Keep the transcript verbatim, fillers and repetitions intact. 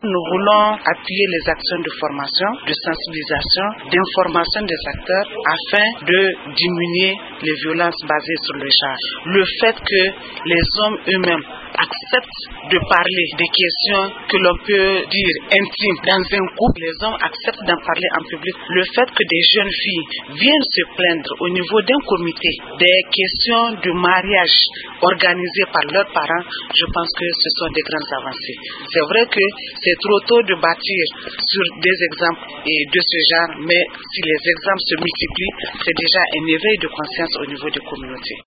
Nous voulons appuyer les actions de formation, de sensibilisation, d'information des acteurs afin de diminuer les violences basées sur le genre. Le fait que les hommes eux-mêmes acceptent de parler des questions que l'on peut dire intimes dans un couple, les hommes acceptent d'en parler en public. Le fait que des jeunes filles viennent se plaindre au niveau d'un comité des questions de mariage organisées par leurs parents, je pense que ce sont des grandes avancées. C'est vrai que c'est trop tôt de bâtir sur des exemples de ce genre, mais si les exemples se multiplient, c'est déjà un éveil de conscience au niveau des communautés.